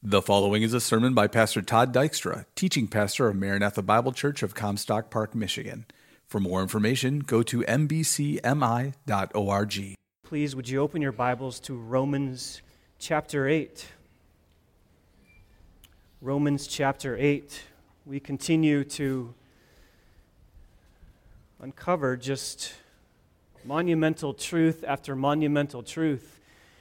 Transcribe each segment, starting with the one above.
The following is a sermon by Pastor Todd Dykstra, teaching pastor of Maranatha Bible Church of Comstock Park, Michigan. For more information, go to mbcmi.org. Please, would you open your Bibles to Romans chapter 8? Romans chapter 8. We continue to uncover just monumental truth after monumental truth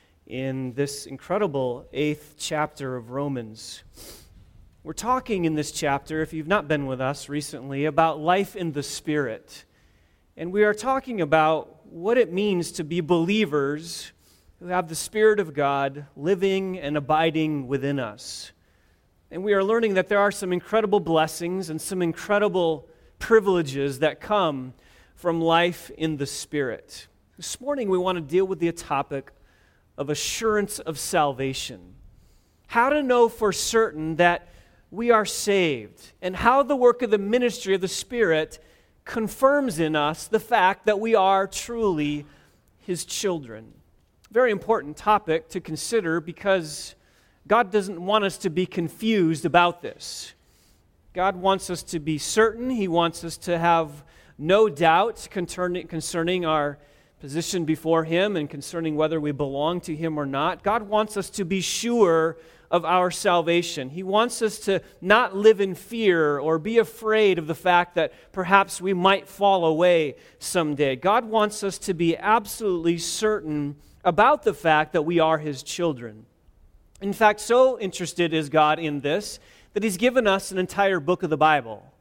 in this incredible 8th chapter of Romans. We're talking in this chapter, if you've not been with us recently, about life in the Spirit. And we are talking about what it means to be believers who have the Spirit of God living and abiding within us. And we are learning that there are some incredible blessings and some incredible privileges that come from life in the Spirit. This morning we want to deal with the topic of assurance of salvation. How to know for certain that we are saved, and how the work of the ministry of the Spirit confirms in us the fact that we are truly His children. Very important topic to consider because God doesn't want us to be confused about this. God wants us to be certain. He wants us to have no doubt concerning our position before Him and concerning whether we belong to Him or not. God wants us to be sure of our salvation. He wants us to not live in fear or be afraid of the fact that perhaps we might fall away someday. God wants us to be absolutely certain about the fact that we are His children. In fact, so interested is God in this that He's given us an entire book of the Bible.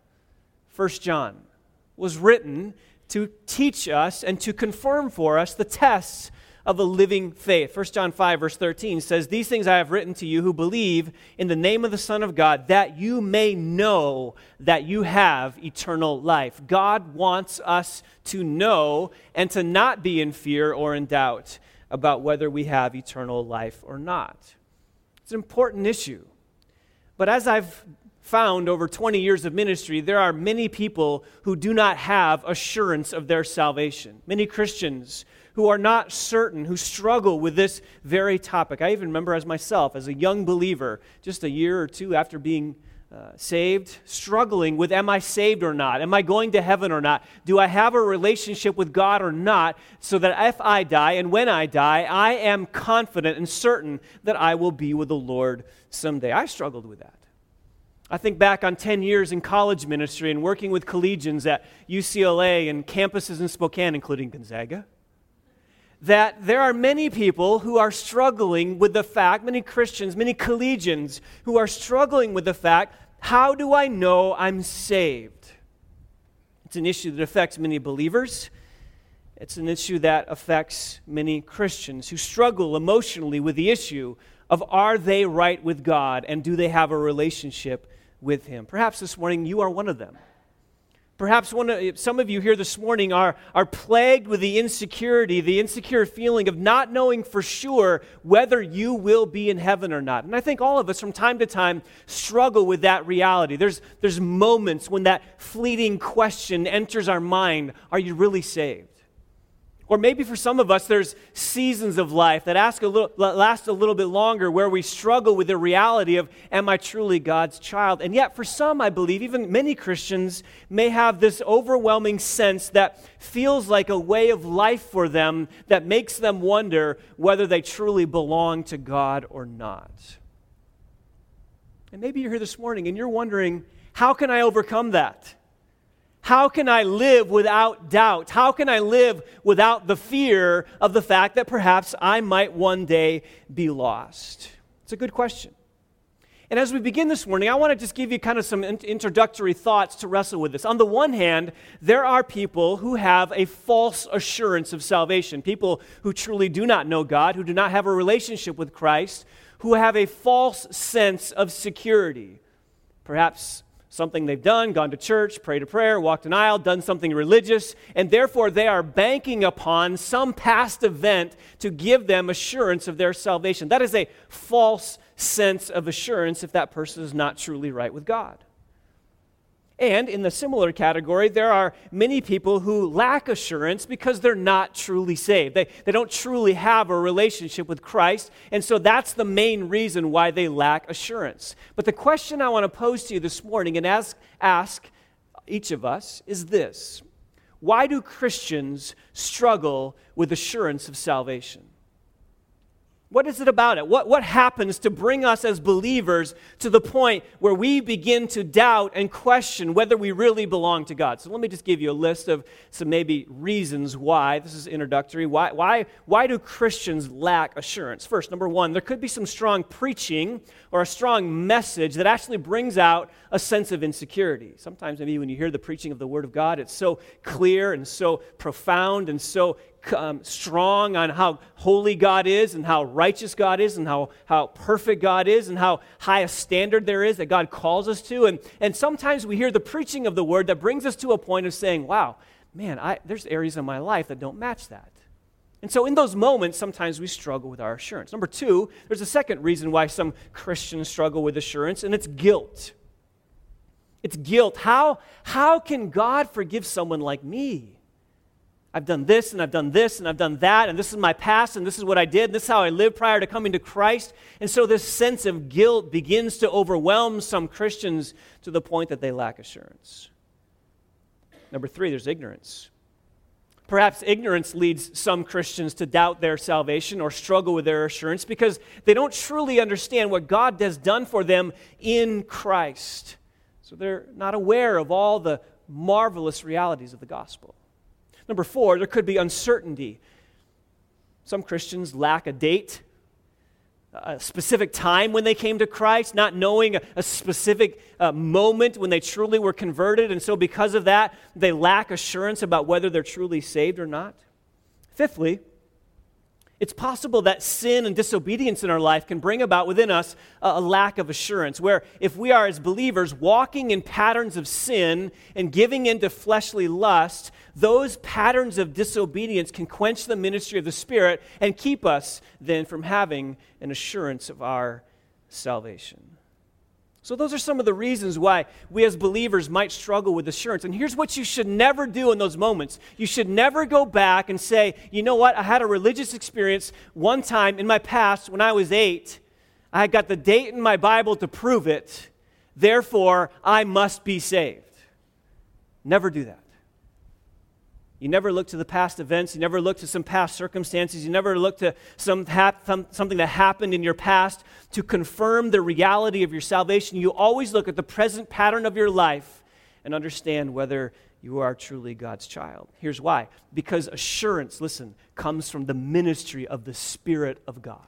1 John was written to teach us and to confirm for us the tests of a living faith. 1 John 5, verse 13 says, "These things I have written to you who believe in the name of the Son of God, that you may know that you have eternal life." God wants us to know and to not be in fear or in doubt about whether we have eternal life or not. It's an important issue. But as I've found over 20 years of ministry, there are many people who do not have assurance of their salvation. Many Christians who are not certain, who struggle with this very topic. I even remember as myself, as a young believer, just a year or two after being saved, struggling with, am I saved or not? Am I going to heaven or not? Do I have a relationship with God or not? So that if I die and when I die, I am confident and certain that I will be with the Lord someday. I struggled with that. I think back on 10 years in college ministry and working with collegians at UCLA and campuses in Spokane, including Gonzaga, that there are many people who are struggling with the fact, many Christians, many collegians who are struggling with the fact, how do I know I'm saved? It's an issue that affects many believers. It's an issue that affects many Christians who struggle emotionally with the issue of, are they right with God and do they have a relationship with Him? Perhaps this morning you are one of them. Perhaps some of you here this morning are plagued with the insecure feeling of not knowing for sure whether you will be in heaven or not. And I think all of us from time to time struggle with that reality. There's moments when that fleeting question enters our mind, are you really saved? Or maybe for some of us, there's seasons of life that last a little bit longer where we struggle with the reality of, am I truly God's child? And yet for some, I believe, even many Christians may have this overwhelming sense that feels like a way of life for them that makes them wonder whether they truly belong to God or not. And maybe you're here this morning and you're wondering, how can I overcome that? How can I live without doubt? How can I live without the fear of the fact that perhaps I might one day be lost? It's a good question. And as we begin this morning, I want to just give you kind of some introductory thoughts to wrestle with this. On the one hand, there are people who have a false assurance of salvation, people who truly do not know God, who do not have a relationship with Christ, who have a false sense of security. Perhaps something they've done, gone to church, prayed a prayer, walked an aisle, done something religious, and therefore they are banking upon some past event to give them assurance of their salvation. That is a false sense of assurance if that person is not truly right with God. And in the similar category, there are many people who lack assurance because they're not truly saved. They don't truly have a relationship with Christ, and so that's the main reason why they lack assurance. But the question I want to pose to you this morning and ask each of us is this: why do Christians struggle with assurance of salvation? What is it about it? What happens to bring us as believers to the point where we begin to doubt and question whether we really belong to God? So let me just give you a list of some maybe reasons why. This is introductory. Why do Christians lack assurance? First, number one, there could be some strong preaching or a strong message that actually brings out a sense of insecurity. Sometimes maybe when you hear the preaching of the Word of God, it's so clear and so profound and so strong on how holy God is and how righteous God is and how perfect God is and how high a standard there is that God calls us to. And sometimes we hear the preaching of the Word that brings us to a point of saying, wow, man, there's areas in my life that don't match that. And so in those moments, sometimes we struggle with our assurance. Number two, there's a second reason why some Christians struggle with assurance, and it's guilt. It's guilt. How can God forgive someone like me? I've done this, and I've done this, and I've done that, and this is my past, and this is what I did, and this is how I lived prior to coming to Christ. And so this sense of guilt begins to overwhelm some Christians to the point that they lack assurance. Number three, there's ignorance. Perhaps ignorance leads some Christians to doubt their salvation or struggle with their assurance because they don't truly understand what God has done for them in Christ. So they're not aware of all the marvelous realities of the gospel. Number four, there could be uncertainty. Some Christians lack a date, a specific time when they came to Christ, not knowing a specific moment when they truly were converted, and so because of that, they lack assurance about whether they're truly saved or not. Fifthly, it's possible that sin and disobedience in our life can bring about within us a lack of assurance, where if we are as believers walking in patterns of sin and giving in to fleshly lust, those patterns of disobedience can quench the ministry of the Spirit and keep us then from having an assurance of our salvation. So those are some of the reasons why we as believers might struggle with assurance. And here's what you should never do in those moments. You should never go back and say, you know what, I had a religious experience one time in my past when I was 8. I got the date in my Bible to prove it. Therefore, I must be saved. Never do that. You never look to the past events. You never look to some past circumstances. You never look to something that happened in your past to confirm the reality of your salvation. You always look at the present pattern of your life and understand whether you are truly God's child. Here's why. Because assurance, listen, comes from the ministry of the Spirit of God.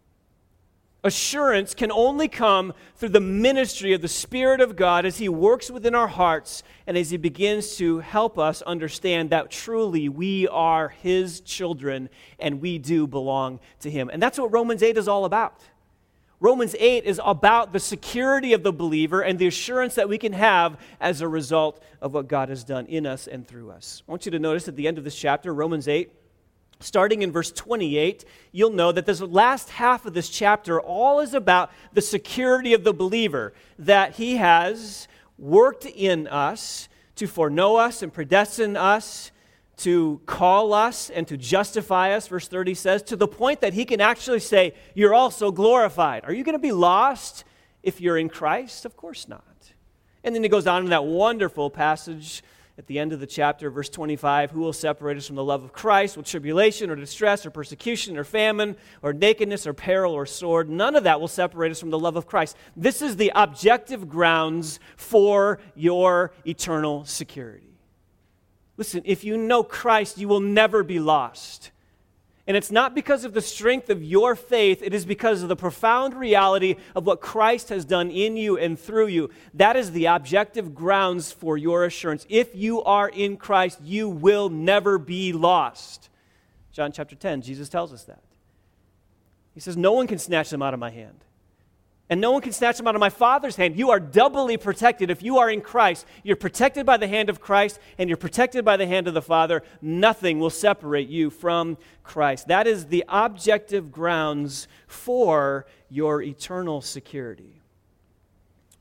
Assurance can only come through the ministry of the Spirit of God as He works within our hearts and as He begins to help us understand that truly we are His children and we do belong to Him. And that's what Romans 8 is all about. Romans 8 is about the security of the believer and the assurance that we can have as a result of what God has done in us and through us. I want you to notice at the end of this chapter, Romans 8, starting in verse 28, you'll know that this last half of this chapter all is about the security of the believer, that he has worked in us to foreknow us and predestine us, to call us and to justify us, verse 30 says, to the point that he can actually say, you're also glorified. Are you going to be lost if you're in Christ? Of course not. And then he goes on in that wonderful passage at the end of the chapter, verse 25, who will separate us from the love of Christ? Will tribulation or distress or persecution or famine or nakedness or peril or sword? None of that will separate us from the love of Christ. This is the objective grounds for your eternal security. Listen, if you know Christ, you will never be lost. And it's not because of the strength of your faith, it is because of the profound reality of what Christ has done in you and through you. That is the objective grounds for your assurance. If you are in Christ, you will never be lost. John chapter 10, Jesus tells us that. He says, no one can snatch them out of my hand. And no one can snatch them out of my Father's hand. You are doubly protected if you are in Christ. You're protected by the hand of Christ, and you're protected by the hand of the Father. Nothing will separate you from Christ. That is the objective grounds for your eternal security.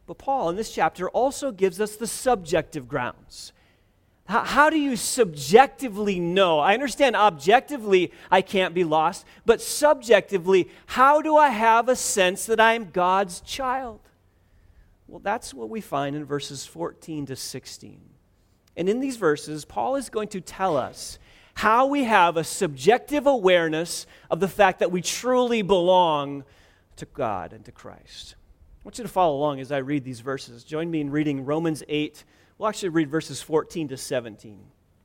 But Paul, in this chapter, also gives us the subjective grounds. How do you subjectively know? I understand objectively I can't be lost, but subjectively, how do I have a sense that I'm God's child? Well, that's what we find in verses 14 to 16. And in these verses, Paul is going to tell us how we have a subjective awareness of the fact that we truly belong to God and to Christ. I want you to follow along as I read these verses. Join me in reading Romans 8. We'll actually read verses 14 to 17.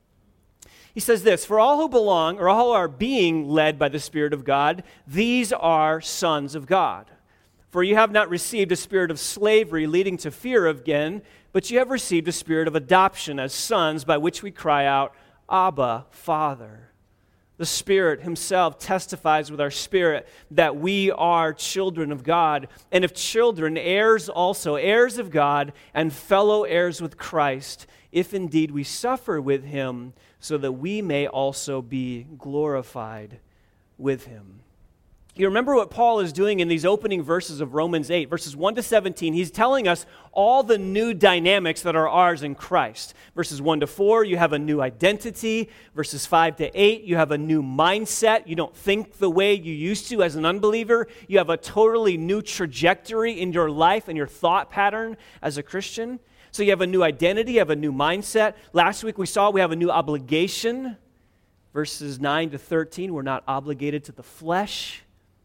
He says this, "For all who belong, or all who are being led by the Spirit of God, these are sons of God. For you have not received a spirit of slavery leading to fear again, but you have received a spirit of adoption as sons, by which we cry out, Abba, Father. The Spirit himself testifies with our spirit that we are children of God, and if children, heirs also, heirs of God, and fellow heirs with Christ, if indeed we suffer with him, so that we may also be glorified with him." You remember what Paul is doing in these opening verses of Romans 8, verses 1 to 17. He's telling us all the new dynamics that are ours in Christ. Verses 1 to 4, you have a new identity. Verses 5 to 8, you have a new mindset. You don't think the way you used to as an unbeliever. You have a totally new trajectory in your life and your thought pattern as a Christian. So you have a new identity, you have a new mindset. Last week we saw we have a new obligation. Verses 9 to 13, we're not obligated to the flesh.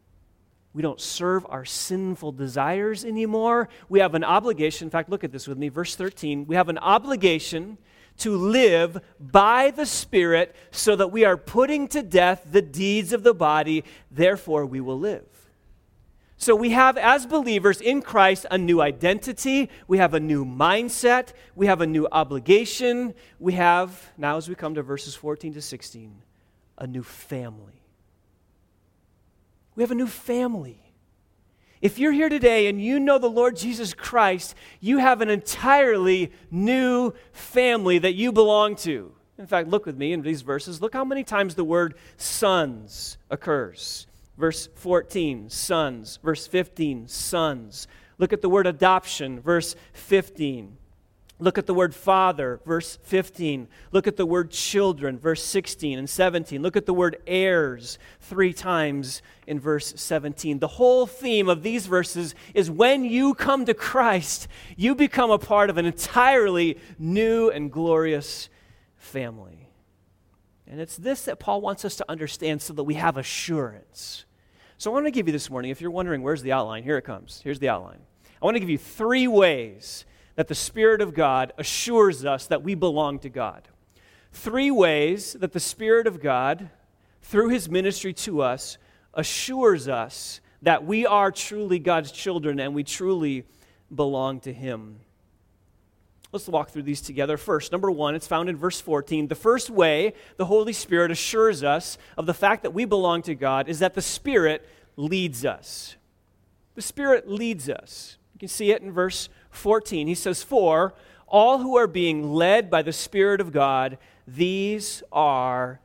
We don't serve our sinful desires anymore. We have an obligation. In fact, look at this with me. Verse 13. We have an obligation to live by the Spirit so that we are putting to death the deeds of the body. Therefore, we will live. So we have, as believers in Christ, a new identity. We have a new mindset. We have a new obligation. We have, now as we come to verses 14 to 16, a new family. We have a new family. If you're here today and you know the Lord Jesus Christ, you have an entirely new family that you belong to. In fact, look with me in these verses. Look how many times the word sons occurs. Verse 14, sons. Verse 15, sons. Look at the word adoption, verse 15. Look at the word father, verse 15. Look at the word children, verse 16 and 17. Look at the word heirs 3 times in verse 17. The whole theme of these verses is when you come to Christ, you become a part of an entirely new and glorious family. And it's this that Paul wants us to understand so that we have assurance. So I want to give you this morning, if you're wondering where's the outline, here it comes. Here's the outline. I want to give you 3 ways that the Spirit of God assures us that we belong to God. 3 ways that the Spirit of God, through his ministry to us, assures us that we are truly God's children and we truly belong to him. Let's walk through these together. First, number 1, it's found in verse 14. The first way the Holy Spirit assures us of the fact that we belong to God is that the Spirit leads us. The Spirit leads us. You can see it in verse 14. He says, "For all who are being led by the Spirit of God, these are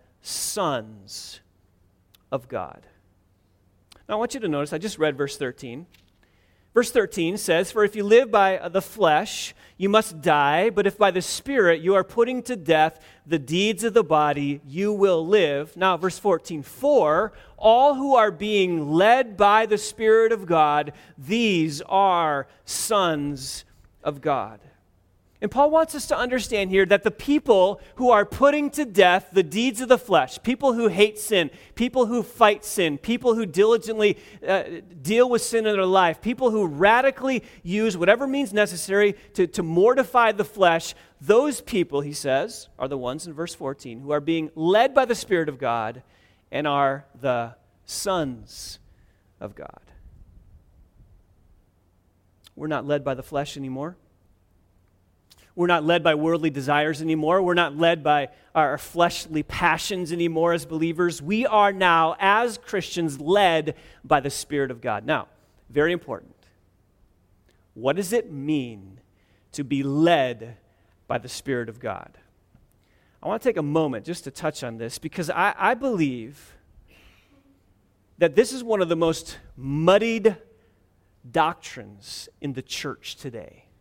sons of God." Now I want you to notice, I just read verse 13. Verse 13 says, "For if you live by the flesh, you must die, but if by the Spirit you are putting to death the deeds of the body, you will live." Now verse 14, "For all who are being led by the Spirit of God, these are sons of God." And Paul wants us to understand here that the people who are putting to death the deeds of the flesh, people who hate sin, people who fight sin, people who diligently deal with sin in their life, people who radically use whatever means necessary to mortify the flesh, those people, he says, are the ones in verse 14 who are being led by the Spirit of God and are the sons of God. We're not led by the flesh anymore. We're not led by worldly desires anymore. We're not led by our fleshly passions anymore as believers. We are now, as Christians, led by the Spirit of God. Now, very important. What does it mean to be led by the Spirit of God? I want to take a moment just to touch on this because I believe that this is one of the most muddied doctrines in the church today.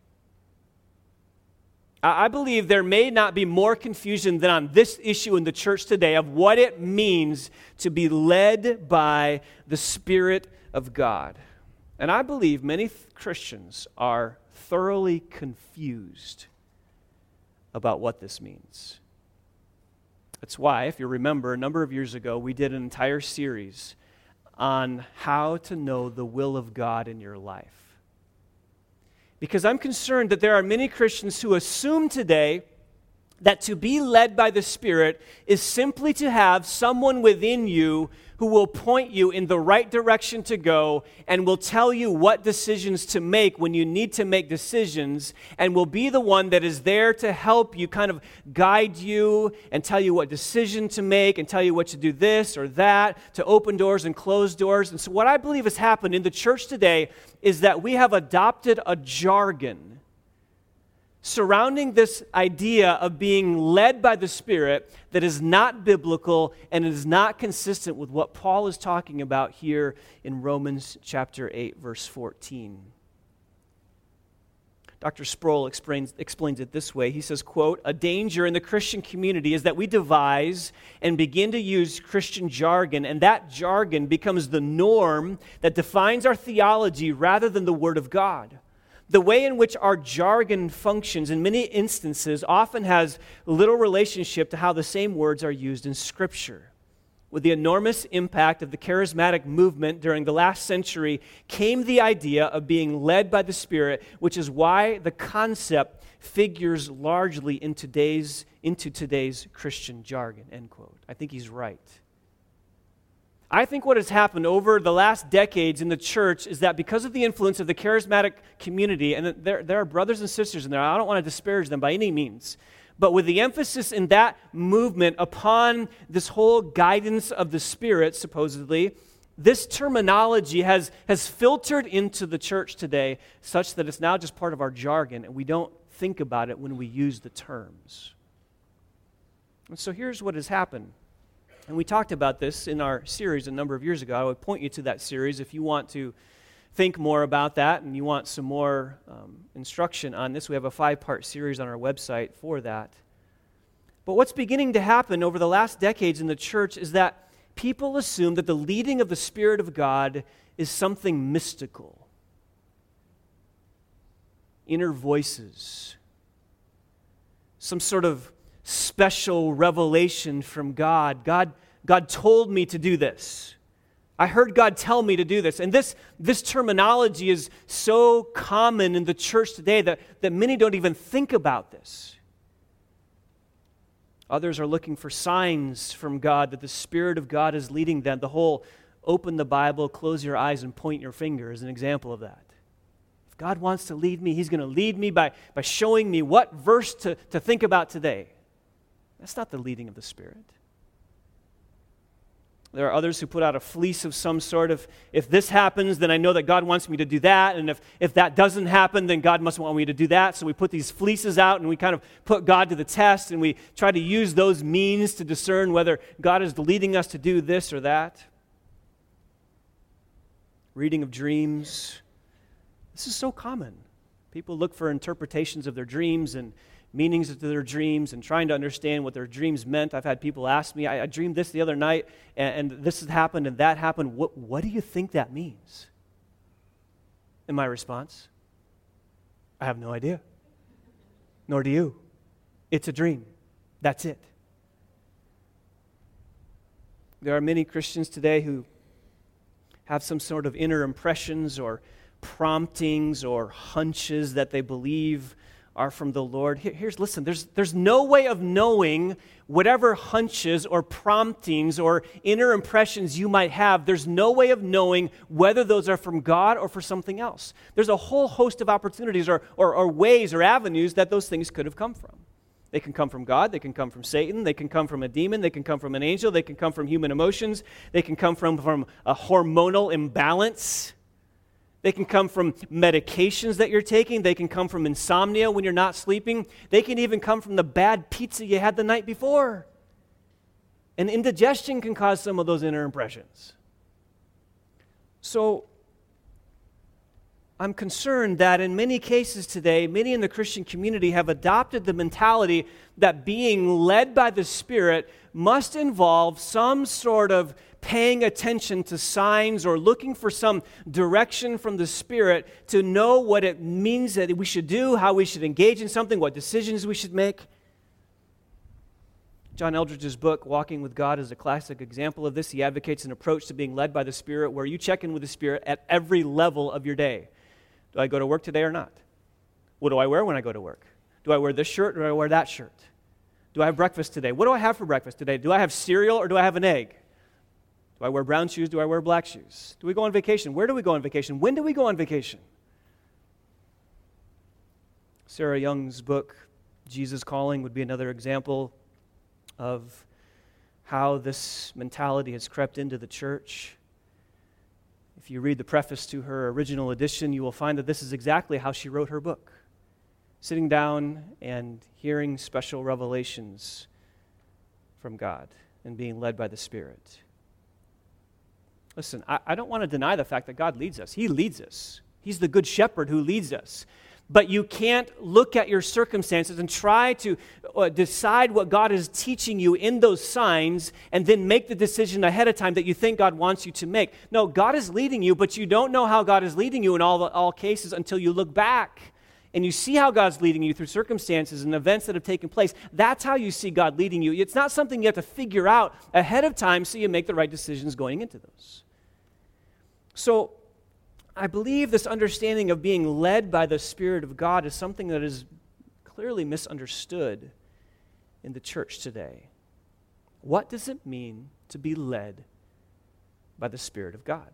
I believe there may not be more confusion than on this issue in the church today of what it means to be led by the Spirit of God. And I believe many Christians are thoroughly confused about what this means. That's why, if you remember, a number of years ago, we did an entire series on how to know the will of God in your life. Because I'm concerned that there are many Christians who assume today that to be led by the Spirit is simply to have someone within you who will point you in the right direction to go and will tell you what decisions to make when you need to make decisions, and will be the one that is there to help you, kind of guide you and tell you what decision to make and tell you what to do this or that, to open doors and close doors. And so what I believe has happened in the church today is that we have adopted a jargon surrounding this idea of being led by the Spirit that is not biblical and is not consistent with what Paul is talking about here in Romans chapter 8, verse 14. Dr. Sproul explains it this way. He says, quote, "A danger in the Christian community is that we devise and begin to use Christian jargon, and that jargon becomes the norm that defines our theology rather than the Word of God. The way in which our jargon functions in many instances often has little relationship to how the same words are used in Scripture. With the enormous impact of the charismatic movement during the last century came the idea of being led by the Spirit, which is why the concept figures largely into today's Christian jargon," end quote. I think he's right. I think what has happened over the last decades in the church is that because of the influence of the charismatic community, and there are brothers and sisters in there, I don't want to disparage them by any means, but with the emphasis in that movement upon this whole guidance of the Spirit, supposedly, this terminology has filtered into the church today such that it's now just part of our jargon, and we don't think about it when we use the terms. And so here's what has happened. And we talked about this in our series a number of years ago. I would point you to that series if you want to think more about that and you want some more instruction on this. We have a 5-part series on our website for that. But what's beginning to happen over the last decades in the church is that people assume that the leading of the Spirit of God is something mystical. Inner voices. Some sort of special revelation from God. God told me to do this. I heard God tell me to do this. And this terminology is so common in the church today that many don't even think about this. Others are looking for signs from God that the Spirit of God is leading them. The whole open the Bible, close your eyes, and point your finger is an example of that. If God wants to lead me, He's going to lead me by showing me what verse to think about today. That's not the leading of the Spirit. There are others who put out a fleece of some sort of, if this happens, then I know that God wants me to do that, and if that doesn't happen, then God must want me to do that. So we put these fleeces out, and we kind of put God to the test, and we try to use those means to discern whether God is leading us to do this or that. Reading of dreams. This is so common. People look for interpretations of their dreams and meanings to their dreams and trying to understand what their dreams meant. I've had people ask me, I dreamed this the other night, and this has happened and that happened. What do you think that means? And my response, I have no idea. Nor do you. It's a dream. That's it. There are many Christians today who have some sort of inner impressions or promptings or hunches that they believe are from the Lord. Listen, there's no way of knowing whatever hunches or promptings or inner impressions you might have. There's no way of knowing whether those are from God or for something else. There's a whole host of opportunities or ways or avenues that those things could have come from. They can come from God, they can come from Satan, they can come from a demon, they can come from an angel, they can come from human emotions, they can come from a hormonal imbalance. They can come from medications that you're taking. They can come from insomnia when you're not sleeping. They can even come from the bad pizza you had the night before. And indigestion can cause some of those inner impressions. So, I'm concerned that in many cases today, many in the Christian community have adopted the mentality that being led by the Spirit must involve some sort of paying attention to signs or looking for some direction from the Spirit to know what it means that we should do, how we should engage in something, what decisions we should make. John Eldredge's book, Walking with God, is a classic example of this. He advocates an approach to being led by the Spirit where you check in with the Spirit at every level of your day. Do I go to work today or not? What do I wear when I go to work? Do I wear this shirt or do I wear that shirt? Do I have breakfast today? What do I have for breakfast today? Do I have cereal or do I have an egg? Do I wear brown shoes? Do I wear black shoes? Do we go on vacation? Where do we go on vacation? When do we go on vacation? Sarah Young's book, Jesus Calling, would be another example of how this mentality has crept into the church. If you read the preface to her original edition, you will find that this is exactly how she wrote her book. Sitting down and hearing special revelations from God and being led by the Spirit. Listen, I don't want to deny the fact that God leads us. He leads us. He's the good shepherd who leads us. But you can't look at your circumstances and try to decide what God is teaching you in those signs and then make the decision ahead of time that you think God wants you to make. No, God is leading you, but you don't know how God is leading you in all cases until you look back and you see how God's leading you through circumstances and events that have taken place. That's how you see God leading you. It's not something you have to figure out ahead of time so you make the right decisions going into those. So, I believe this understanding of being led by the Spirit of God is something that is clearly misunderstood in the church today. What does it mean to be led by the Spirit of God?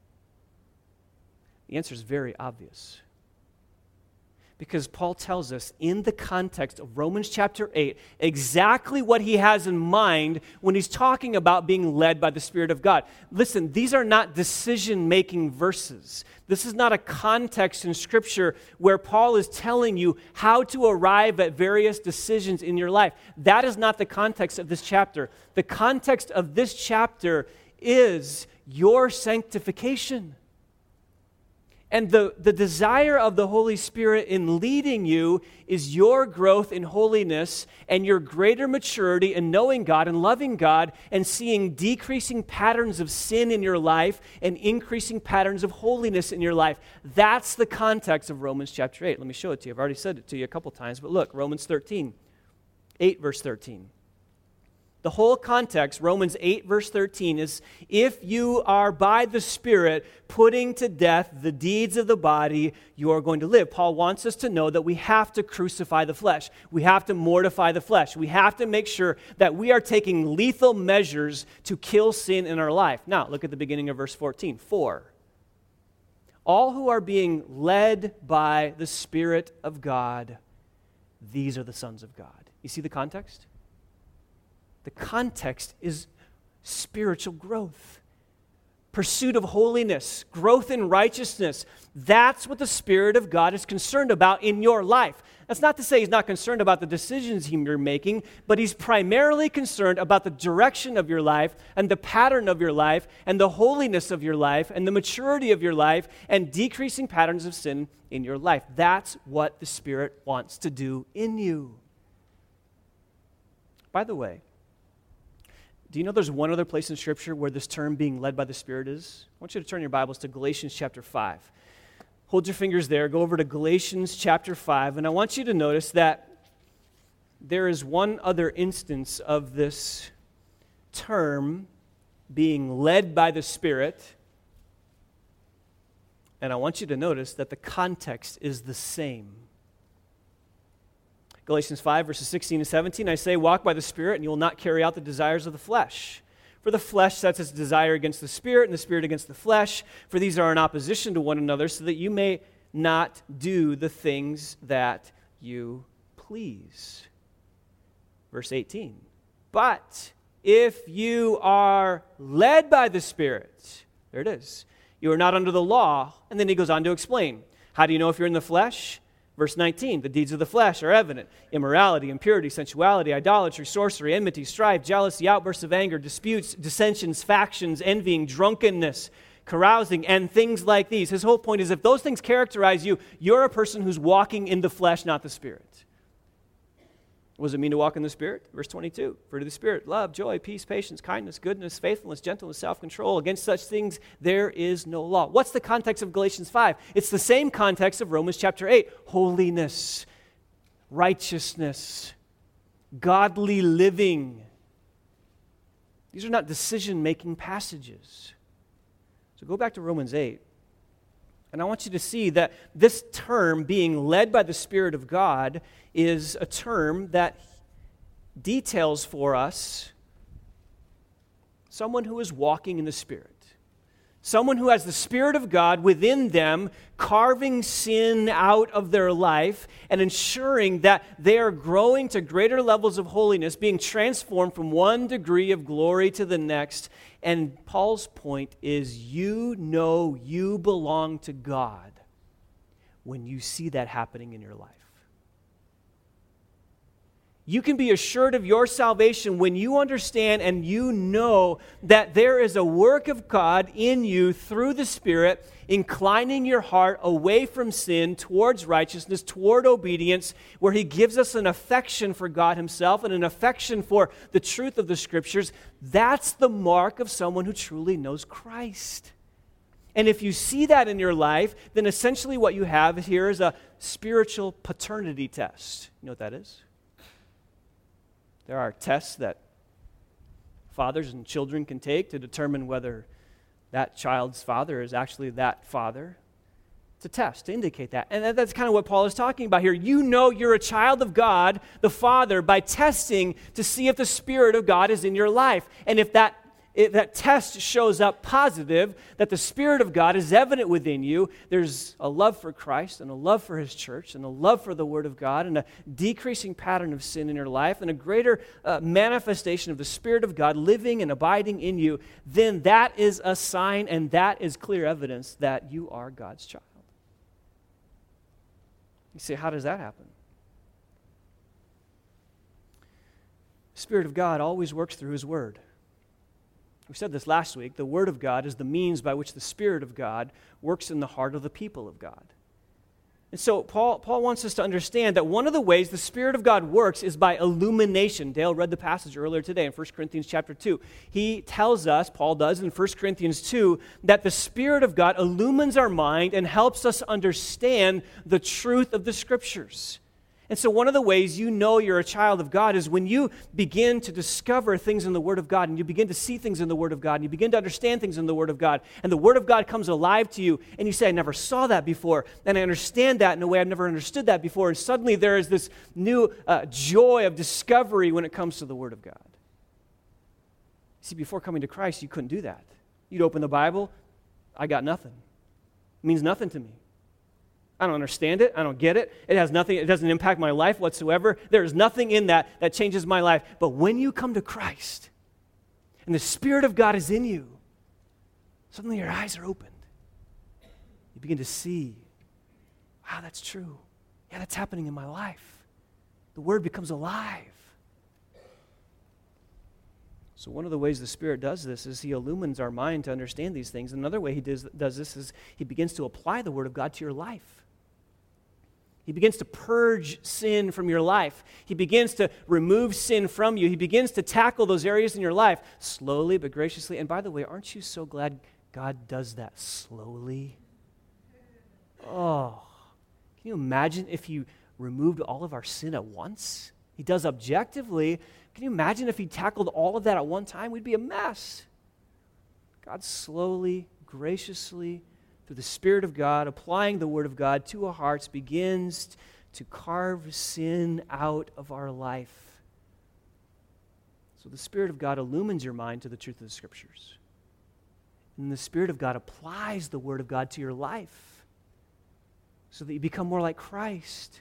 The answer is very obvious. Because Paul tells us in the context of Romans chapter 8 exactly what he has in mind when he's talking about being led by the Spirit of God. Listen, these are not decision-making verses. This is not a context in Scripture where Paul is telling you how to arrive at various decisions in your life. That is not the context of this chapter. The context of this chapter is your sanctification. And the desire of the Holy Spirit in leading you is your growth in holiness and your greater maturity in knowing God and loving God and seeing decreasing patterns of sin in your life and increasing patterns of holiness in your life. That's the context of Romans chapter 8. Let me show it to you. I've already said it to you a couple times, but look, Romans 8 verse 13. The whole context, Romans 8, verse 13, is if you are by the Spirit putting to death the deeds of the body, you are going to live. Paul wants us to know that we have to crucify the flesh. We have to mortify the flesh. We have to make sure that we are taking lethal measures to kill sin in our life. Now, look at the beginning of verse 14. For all who are being led by the Spirit of God, these are the sons of God. You see the context? The context is spiritual growth, pursuit of holiness, growth in righteousness. That's what the Spirit of God is concerned about in your life. That's not to say He's not concerned about the decisions you're making, but He's primarily concerned about the direction of your life and the pattern of your life and the holiness of your life and the maturity of your life and decreasing patterns of sin in your life. That's what the Spirit wants to do in you. By the way, do you know there's one other place in Scripture where this term being led by the Spirit is? I want you to turn your Bibles to Galatians chapter 5. Hold your fingers there. Go over to Galatians chapter 5. And I want you to notice that there is one other instance of this term being led by the Spirit. And I want you to notice that the context is the same. Galatians 5, verses 16 and 17, I say, walk by the Spirit, and you will not carry out the desires of the flesh. For the flesh sets its desire against the Spirit, and the Spirit against the flesh. For these are in opposition to one another, so that you may not do the things that you please. Verse 18, but if you are led by the Spirit, there it is, you are not under the law. And then he goes on to explain, how do you know if you're in the flesh? Verse 19, the deeds of the flesh are evident: immorality, impurity, sensuality, idolatry, sorcery, enmity, strife, jealousy, outbursts of anger, disputes, dissensions, factions, envying, drunkenness, carousing, and things like these. His whole point is if those things characterize you, you're a person who's walking in the flesh, not the Spirit. What does it mean to walk in the Spirit? Verse 22, fruit of the Spirit, love, joy, peace, patience, kindness, goodness, faithfulness, gentleness, self-control. Against such things there is no law. What's the context of Galatians 5? It's the same context of Romans chapter 8. Holiness, righteousness, godly living. These are not decision-making passages. So go back to Romans 8. And I want you to see that this term, being led by the Spirit of God, is a term that details for us someone who is walking in the Spirit. Someone who has the Spirit of God within them, carving sin out of their life and ensuring that they are growing to greater levels of holiness, being transformed from one degree of glory to the next. And Paul's point is, you know you belong to God when you see that happening in your life. You can be assured of your salvation when you understand and you know that there is a work of God in you through the Spirit, inclining your heart away from sin towards righteousness, toward obedience, where He gives us an affection for God Himself and an affection for the truth of the Scriptures. That's the mark of someone who truly knows Christ. And if you see that in your life, then essentially what you have here is a spiritual paternity test. You know what that is? There are tests that fathers and children can take to determine whether that child's father is actually that father. It's a test to indicate that. And that's kind of what Paul is talking about here. You know you're a child of God, the Father, by testing to see if the Spirit of God is in your life. And if that test shows up positive, that the Spirit of God is evident within you, there's a love for Christ and a love for His church and a love for the Word of God and a decreasing pattern of sin in your life and a greater manifestation of the Spirit of God living and abiding in you, then that is a sign and that is clear evidence that you are God's child. You say, how does that happen? The Spirit of God always works through His Word. We said this last week. The Word of God is the means by which the Spirit of God works in the heart of the people of God. And so Paul wants us to understand that one of the ways the Spirit of God works is by illumination. Dale read the passage earlier today in 1 Corinthians chapter 2. He tells us, Paul does in 1 Corinthians 2, that the Spirit of God illumines our mind and helps us understand the truth of the Scriptures. And so one of the ways you know you're a child of God is when you begin to discover things in the Word of God and you begin to see things in the Word of God and you begin to understand things in the Word of God and the Word of God comes alive to you and you say, I never saw that before and I understand that in a way I've never understood that before, and suddenly there is this new joy of discovery when it comes to the Word of God. See, before coming to Christ, you couldn't do that. You'd open the Bible, I got nothing. It means nothing to me. I don't understand it. I don't get it. It has nothing. It doesn't impact my life whatsoever. There is nothing in that changes my life. But when you come to Christ and the Spirit of God is in you, suddenly your eyes are opened. You begin to see, wow, that's true. Yeah, that's happening in my life. The Word becomes alive. So one of the ways the Spirit does this is He illumines our mind to understand these things. Another way He does this is He begins to apply the Word of God to your life. He begins to purge sin from your life. He begins to remove sin from you. He begins to tackle those areas in your life slowly but graciously. And by the way, aren't you so glad God does that slowly? Oh, can you imagine if He removed all of our sin at once? He does objectively. Can you imagine if He tackled all of that at one time? We'd be a mess. God slowly, graciously, through the Spirit of God, applying the Word of God to our hearts, begins to carve sin out of our life. So the Spirit of God illumines your mind to the truth of the Scriptures. And the Spirit of God applies the Word of God to your life so that you become more like Christ.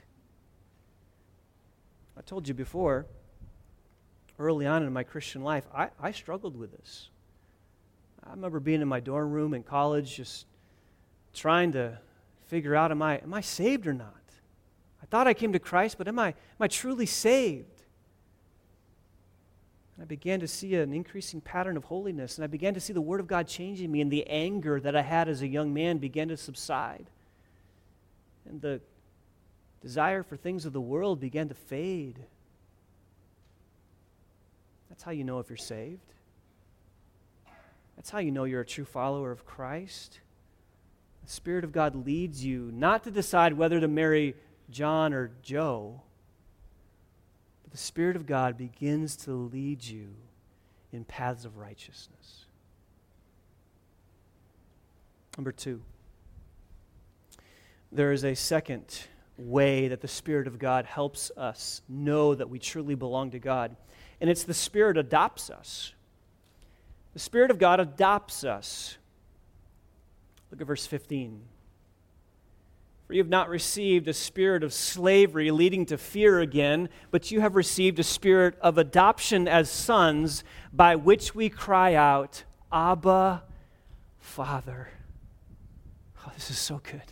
I told you before, early on in my Christian life, I struggled with this. I remember being in my dorm room in college, just trying to figure out, am I saved or not? I thought I came to Christ, but am I truly saved? I began to see an increasing pattern of holiness, and I began to see the Word of God changing me, and the anger that I had as a young man began to subside. And the desire for things of the world began to fade. That's how you know if you're saved. That's how you know you're a true follower of Christ. The Spirit of God leads you not to decide whether to marry John or Joe, but the Spirit of God begins to lead you in paths of righteousness. Number 2, there is a second way that the Spirit of God helps us know that we truly belong to God, and it's the Spirit adopts us. The Spirit of God adopts us. Look at verse 15. For you have not received a spirit of slavery leading to fear again, but you have received a spirit of adoption as sons, by which we cry out, Abba, Father. Oh, this is so good.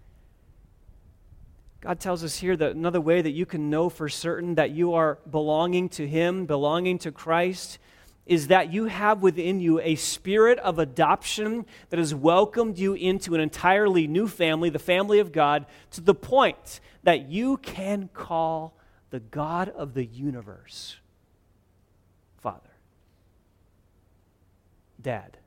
God tells us here that another way that you can know for certain that you are belonging to Him, belonging to Christ, is that you have within you a spirit of adoption that has welcomed you into an entirely new family, the family of God, to the point that you can call the God of the universe Father, Dad.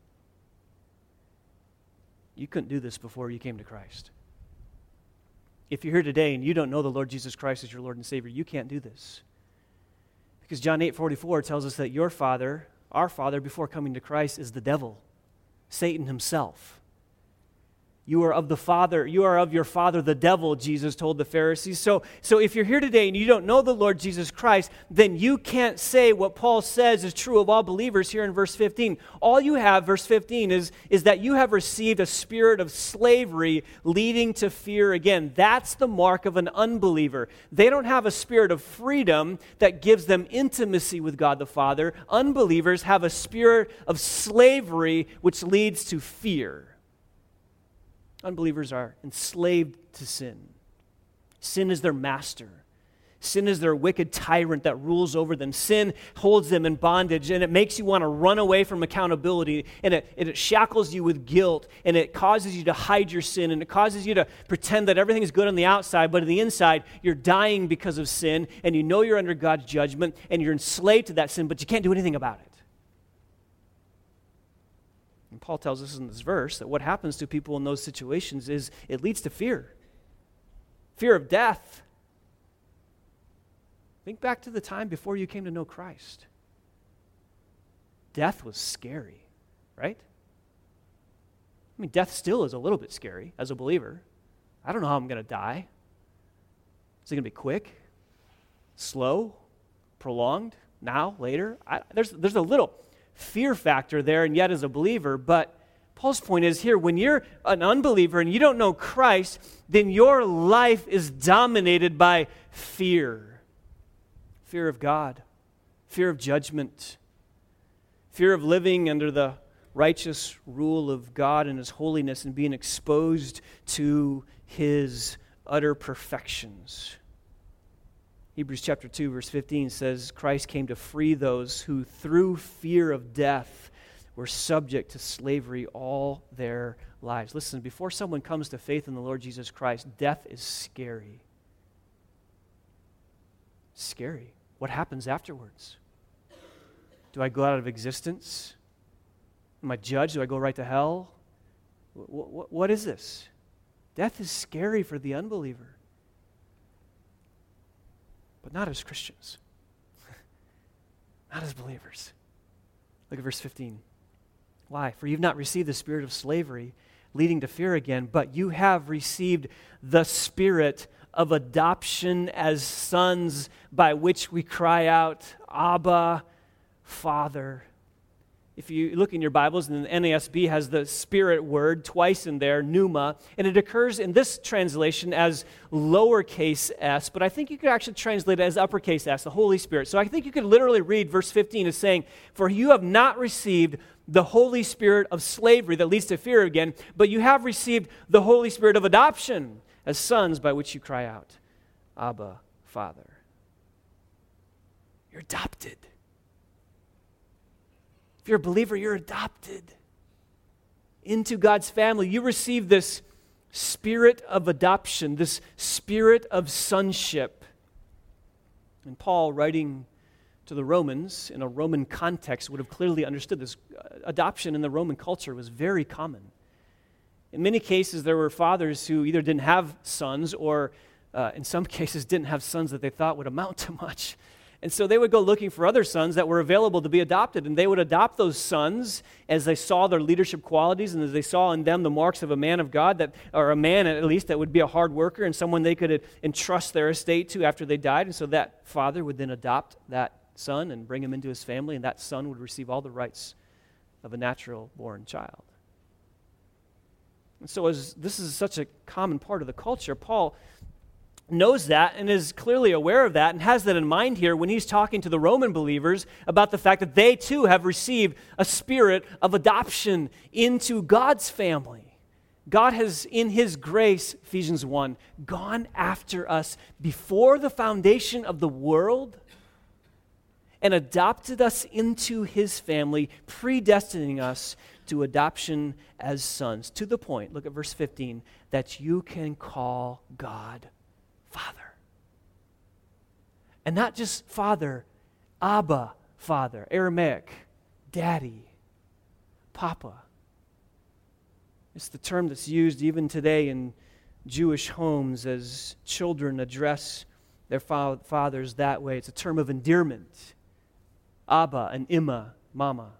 You couldn't do this before you came to Christ. If you're here today and you don't know the Lord Jesus Christ as your Lord and Savior, you can't do this. Because John 8:44 tells us that your father, our father, before coming to Christ, is the devil, Satan himself. You are of your father, the devil, Jesus told the Pharisees. So if you're here today and you don't know the Lord Jesus Christ, then you can't say what Paul says is true of all believers here in verse 15. All you have, verse 15, is that you have received a spirit of slavery leading to fear again. That's the mark of an unbeliever. They don't have a spirit of freedom that gives them intimacy with God the Father. Unbelievers have a spirit of slavery which leads to fear. Unbelievers are enslaved to sin. Sin is their master. Sin is their wicked tyrant that rules over them. Sin holds them in bondage, and it makes you want to run away from accountability, and it shackles you with guilt, and it causes you to hide your sin, and it causes you to pretend that everything is good on the outside, but on the inside, you're dying because of sin, and you know you're under God's judgment, and you're enslaved to that sin, but you can't do anything about it. And Paul tells us in this verse that what happens to people in those situations is it leads to fear. Fear of death. Think back to the time before you came to know Christ. Death was scary, right? I mean, death still is a little bit scary as a believer. I don't know how I'm going to die. Is it going to be quick, slow, prolonged, now, later? There's a little fear factor there, and yet as a believer, but Paul's point is here, when you're an unbeliever and you don't know Christ, then your life is dominated by fear. Fear of God, fear of judgment, fear of living under the righteous rule of God and His holiness and being exposed to His utter perfections. Hebrews chapter 2, verse 15 says, Christ came to free those who through fear of death were subject to slavery all their lives. Listen, before someone comes to faith in the Lord Jesus Christ, death is scary. Scary. What happens afterwards? Do I go out of existence? Am I judged? Do I go right to hell? What is this? Death is scary for the unbeliever. But not as Christians. Not as believers. Look at verse 15. Why? For you've not received the spirit of slavery leading to fear again, but you have received the spirit of adoption as sons, by which we cry out, Abba, Father. If you look in your Bibles, and the NASB has the spirit word twice in there, pneuma, and it occurs in this translation as lowercase s, but I think you could actually translate it as uppercase s, the Holy Spirit. So I think you could literally read verse 15 as saying, for you have not received the Holy Spirit of slavery that leads to fear again, but you have received the Holy Spirit of adoption as sons, by which you cry out, Abba, Father. You're adopted. you're a believer, you're adopted into God's family. You receive this spirit of adoption, this spirit of sonship. And Paul, writing to the Romans in a Roman context, would have clearly understood this. Adoption in the Roman culture was very common. In many cases, there were fathers who either didn't have sons or, in some cases, didn't have sons that they thought would amount to much. And so they would go looking for other sons that were available to be adopted, and they would adopt those sons as they saw their leadership qualities and as they saw in them the marks of a man of God, or a man at least that would be a hard worker and someone they could entrust their estate to after they died. And so that father would then adopt that son and bring him into his family, and that son would receive all the rights of a natural-born child. And so as this is such a common part of the culture, Paul knows that and is clearly aware of that and has that in mind here when he's talking to the Roman believers about the fact that they too have received a spirit of adoption into God's family. God has, in His grace, Ephesians 1, gone after us before the foundation of the world and adopted us into His family, predestining us to adoption as sons, to the point, look at verse 15, that you can call God Father. And not just Father, Abba, Father, Aramaic, Daddy, Papa. It's the term that's used even today in Jewish homes as children address their fathers that way. It's a term of endearment. Abba and Imma, Mama.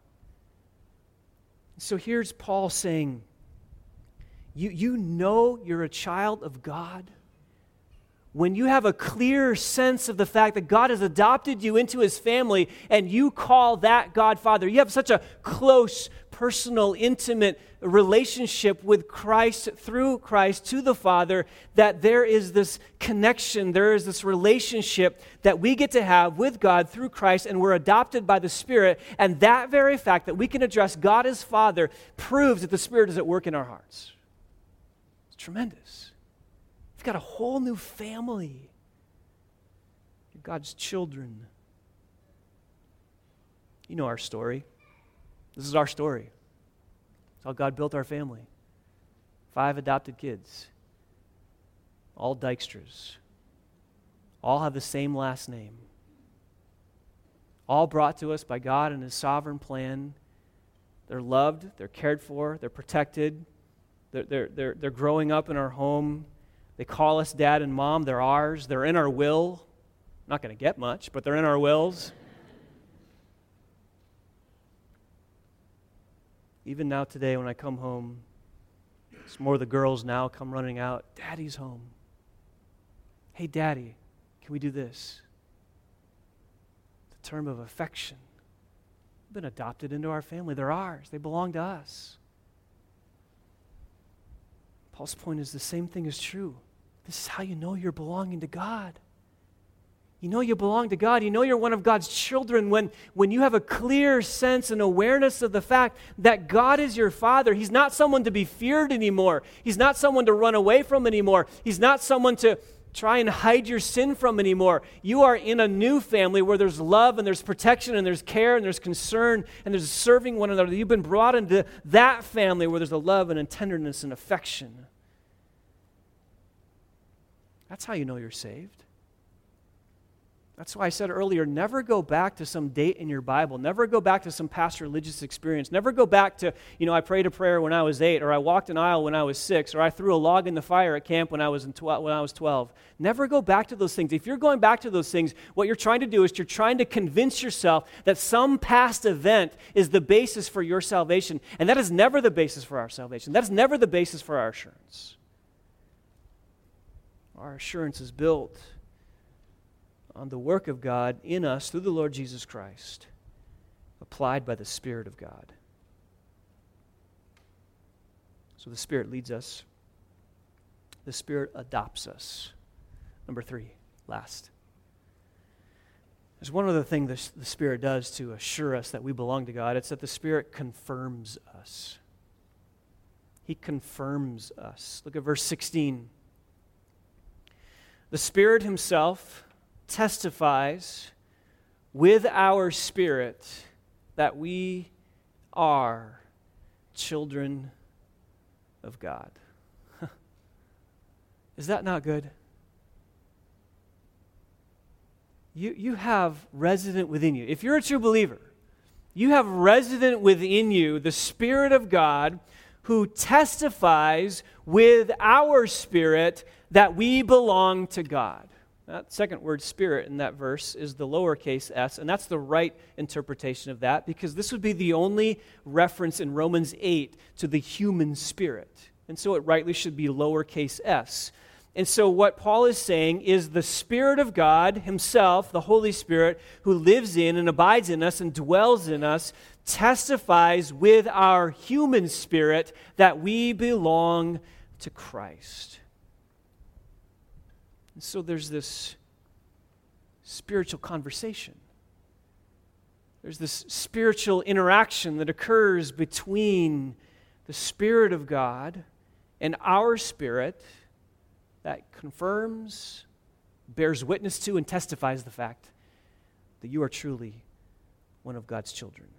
So here's Paul saying, you know you're a child of God when you have a clear sense of the fact that God has adopted you into His family and you call that God Father. You have such a close, personal, intimate relationship with Christ, through Christ to the Father, that there is this connection, there is this relationship that we get to have with God through Christ, and we're adopted by the Spirit. And that very fact that we can address God as Father proves that the Spirit is at work in our hearts. It's tremendous. You've got a whole new family. You're God's children. You know our story. This is our story. It's how God built our family. 5 adopted kids. All Dykstras. All have the same last name. All brought to us by God and His sovereign plan. They're loved, they're cared for, they're protected. They're growing up in our home. They call us Dad and Mom. They're ours. They're in our will. Not going to get much, but they're in our wills. Even now today when I come home, it's more the girls now come running out. Daddy's home. Hey, Daddy, can we do this? It's a term of affection. We've been adopted into our family. They're ours. They belong to us. Paul's point is the same thing is true. This is how you know you're belonging to God. You know you belong to God. You know you're one of God's children when you have a clear sense and awareness of the fact that God is your Father. He's not someone to be feared anymore. He's not someone to run away from anymore. He's not someone to try and hide your sin from anymore. You are in a new family where there's love and there's protection and there's care and there's concern and there's serving one another. You've been brought into that family where there's a love and a tenderness and affection. That's how you know you're saved. That's why I said earlier, never go back to some date in your Bible. Never go back to some past religious experience. Never go back to, I prayed a prayer when I was 8, or I walked an aisle when I was 6, or I threw a log in the fire at camp when I was 12. Never go back to those things. If you're going back to those things, what you're trying to do is you're trying to convince yourself that some past event is the basis for your salvation. And that is never the basis for our salvation. That is never the basis for our assurance. Our assurance is built on the work of God in us through the Lord Jesus Christ, applied by the Spirit of God. So the Spirit leads us. The Spirit adopts us. Number 3, last. There's one other thing the Spirit does to assure us that we belong to God. It's that the Spirit confirms us. He confirms us. Look at verse 16. The Spirit Himself testifies with our spirit that we are children of God. Is that not good? You have resident within you. If you're a true believer, you have resident within you the Spirit of God who testifies with our spirit that we belong to God. That second word, spirit, in that verse is the lowercase s, and that's the right interpretation of that, because this would be the only reference in Romans 8 to the human spirit. And so it rightly should be lowercase s. And so what Paul is saying is the Spirit of God himself, the Holy Spirit, who lives in and abides in us and dwells in us, testifies with our human spirit that we belong to Christ. And so there's this spiritual conversation. There's this spiritual interaction that occurs between the Spirit of God and our spirit that confirms, bears witness to, and testifies the fact that you are truly one of God's children.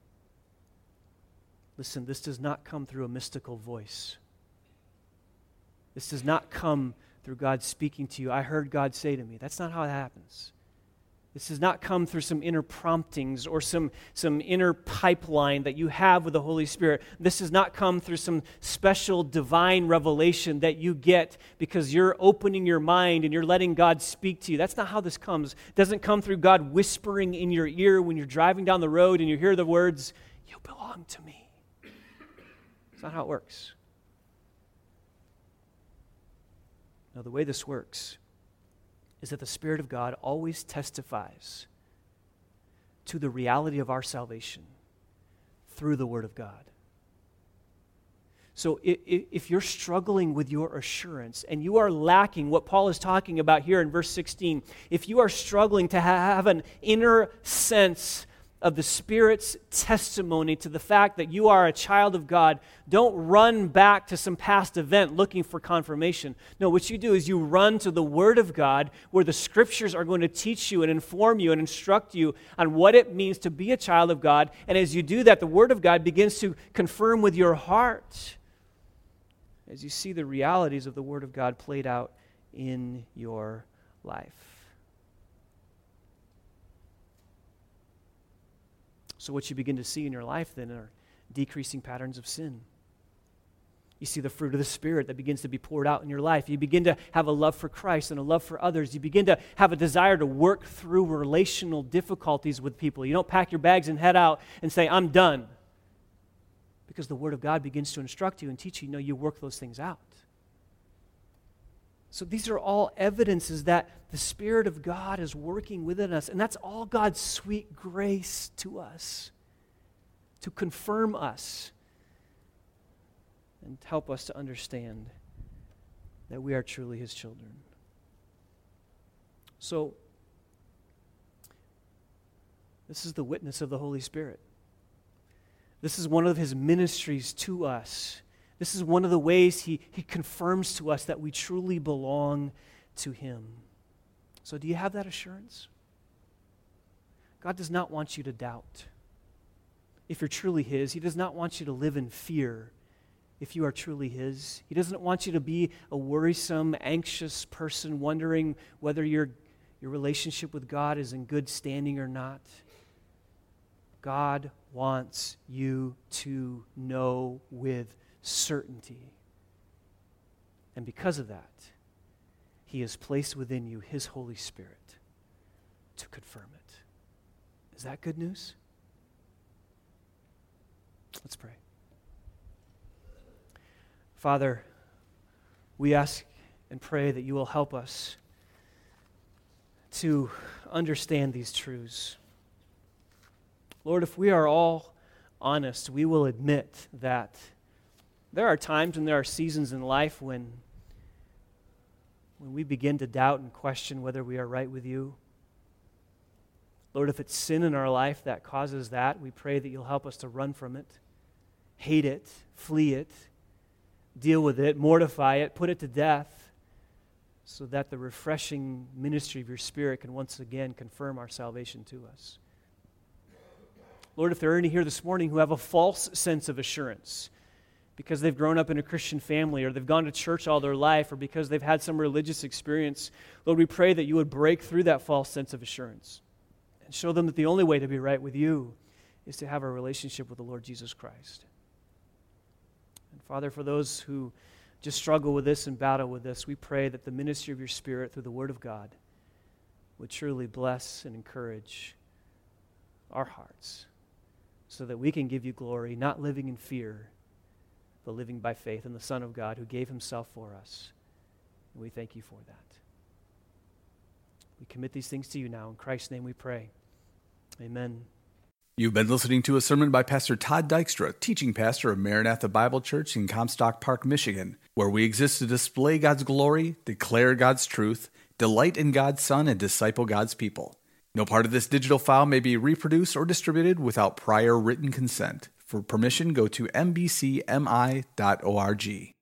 Listen, this does not come through a mystical voice. This does not come through God speaking to you. I heard God say to me. That's not how it happens. This does not come through some inner promptings or some inner pipeline that you have with the Holy Spirit. This does not come through some special divine revelation that you get because you're opening your mind and you're letting God speak to you. That's not how this comes. It doesn't come through God whispering in your ear when you're driving down the road and you hear the words, "You belong to me." That's not how it works. No, the way this works is that the Spirit of God always testifies to the reality of our salvation through the Word of God. So if you're struggling with your assurance and you are lacking what Paul is talking about here in verse 16, if you are struggling to have an inner sense of the Spirit's testimony to the fact that you are a child of God, don't run back to some past event looking for confirmation. No, what you do is you run to the Word of God where the Scriptures are going to teach you and inform you and instruct you on what it means to be a child of God. And as you do that, the Word of God begins to confirm with your heart as you see the realities of the Word of God played out in your life. So what you begin to see in your life then are decreasing patterns of sin. You see the fruit of the Spirit that begins to be poured out in your life. You begin to have a love for Christ and a love for others. You begin to have a desire to work through relational difficulties with people. You don't pack your bags and head out and say, "I'm done." Because the Word of God begins to instruct you and teach you, you work those things out. So these are all evidences that the Spirit of God is working within us, and that's all God's sweet grace to us, to confirm us and help us to understand that we are truly His children. So, this is the witness of the Holy Spirit. This is one of His ministries to us. This is one of the ways He confirms to us that we truly belong to Him. So do you have that assurance? God does not want you to doubt. If you're truly His, He does not want you to live in fear if you are truly His. He doesn't want you to be a worrisome, anxious person wondering whether your relationship with God is in good standing or not. God wants you to know with certainty. And because of that, He has placed within you His Holy Spirit to confirm it. Is that good news? Let's pray. Father, we ask and pray that you will help us to understand these truths. Lord, if we are all honest, we will admit that there are times and there are seasons in life when we begin to doubt and question whether we are right with you. Lord, if it's sin in our life that causes that, we pray that you'll help us to run from it, hate it, flee it, deal with it, mortify it, put it to death, so that the refreshing ministry of your Spirit can once again confirm our salvation to us. Lord, if there are any here this morning who have a false sense of assurance because they've grown up in a Christian family or they've gone to church all their life or because they've had some religious experience, Lord, we pray that you would break through that false sense of assurance and show them that the only way to be right with you is to have a relationship with the Lord Jesus Christ. And Father, for those who just struggle with this and battle with this, we pray that the ministry of your Spirit through the Word of God would truly bless and encourage our hearts so that we can give you glory, not living in fear, but living by faith in the Son of God who gave himself for us. And we thank you for that. We commit these things to you now. In Christ's name we pray. Amen. You've been listening to a sermon by Pastor Todd Dykstra, teaching pastor of Maranatha Bible Church in Comstock Park, Michigan, where we exist to display God's glory, declare God's truth, delight in God's Son, and disciple God's people. No part of this digital file may be reproduced or distributed without prior written consent. For permission, go to mbcmi.org.